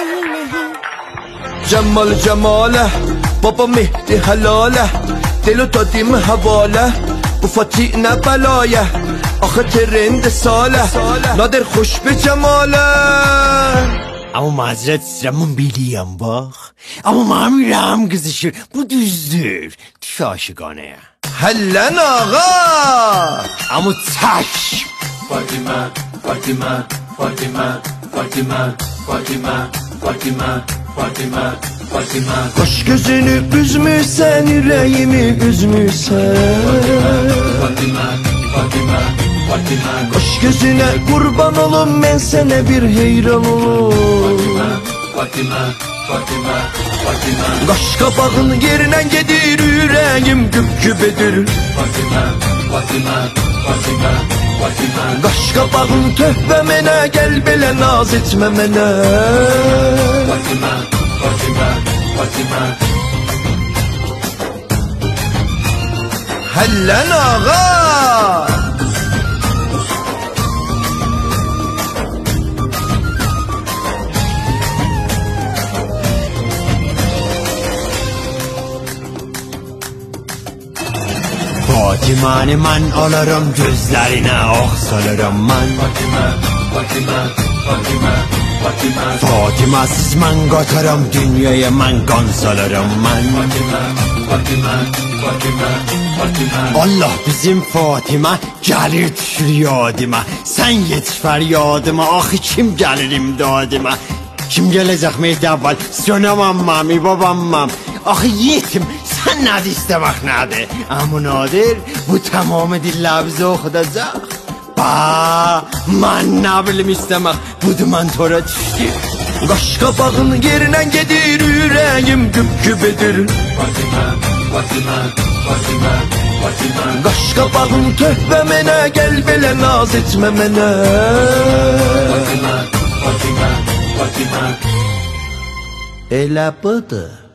Cemal cemale, baba Mehdi helale, delo dadim havale, bu Fatih ne belaya, ahı trend sale, nadir hoş bir cemale. Ama mazeret istəyirəm, biliyəm bax. Amma mənim ürəyim qızışır, bu düzdür. Düş aşıqanəyə. Hələn ağa. Amma çək. Fatima, Fatima, Fatima, Fatima, Fatima, Fatima, Fatima, Fatima. Kaş gözünü üzmürsen, yüreğimi üzmürsen. Fatima, Fatima, Fatima. Kaş gözüne kurban olum, ben sana bir heyran olum. Fatima, Fatima, Fatima. Kaş kabağın yerine gedir, yüreğim güp güp edir. Fatima, Fatima, Fatima, Fatima. Kaş kabağın töhbemene, gel bile naz etmemene. Fatima, Fatima, Fatima. Hələn ağa. Fatimanı mən alırım, gözlərinə ox salarım mən. Fatima, Fatima, Fatima, Fatima. Fatimasız mən qatarım, dünyaya mən qan salarım mən. Fatima, Fatima, Fatima, Fatima. Allah bizim Fatima gəlir düşür yadıma. Sən yetiş fəryadıma, axı kim gəlir imdadıma? Kim gələcək Mehdi əvvəl, sönəməm mami, babamam. Axı yetim, sən nədir istəmək nədir? Amma nadir, bu tamamı dilləbizə oxudacaq. Mən nə bilim istəmək, budur mən tora düşdüm. Qaş qabağın yerine gedir, yüreğim güp güp edir. Fatima, Fatima, Fatima, Fatima. Qaş qabağın töhbemene, gel bile naz etmemene. Fatima, Fatima, Fatima. Elə budur.